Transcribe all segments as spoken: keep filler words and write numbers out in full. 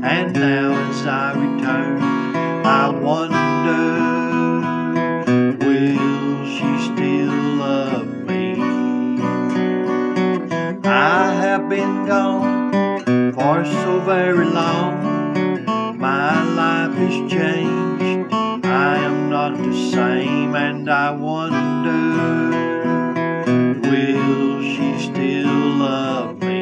And now as I return, I wonder, will she still love me? I have been gone for so very long. My life has changed, I am not the same, and I wonder, will she still love me?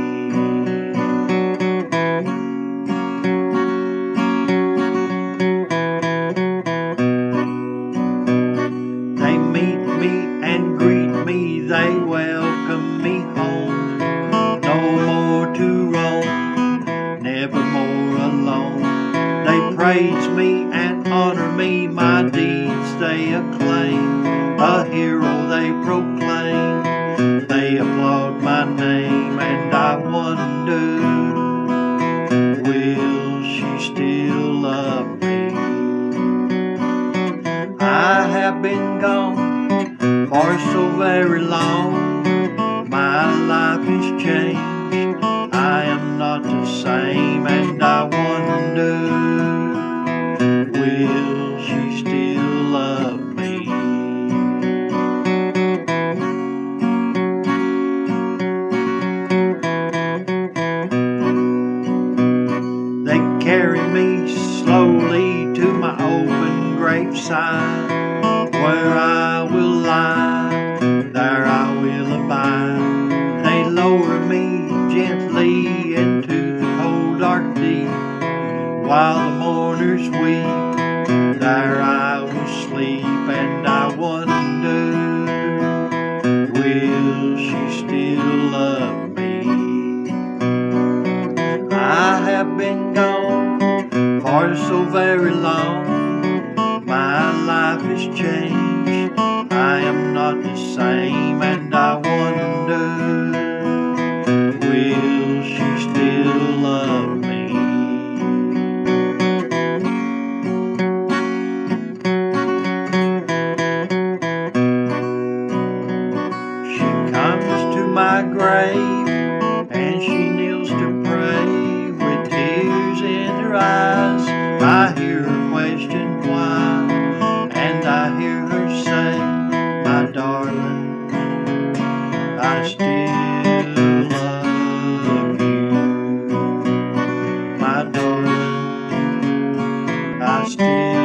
They meet me and greet me, they welcome me home. No more to roam, never more alone. They praise me and honor me, my deeds they acclaim. A hero they proclaim, they applaud my name, and I wonder, will she still love me? I have been gone for so very long. My life has changed, I am not the same, and I wonder, will she still love me? They carry me slowly to my open graveside, where I will lie, there I will abide. They lower me gently into the cold dark deep, while the mourners weep, there I will sleep, and I wonder, will she still love me? I have been gone for so very long. My life has changed, I am not the same, and I wonder, will she still love me? She comes to my grave and she kneels to pray with tears in her eyes. I hear her question why, and I hear her say, my darling, I still love you. My darling, I still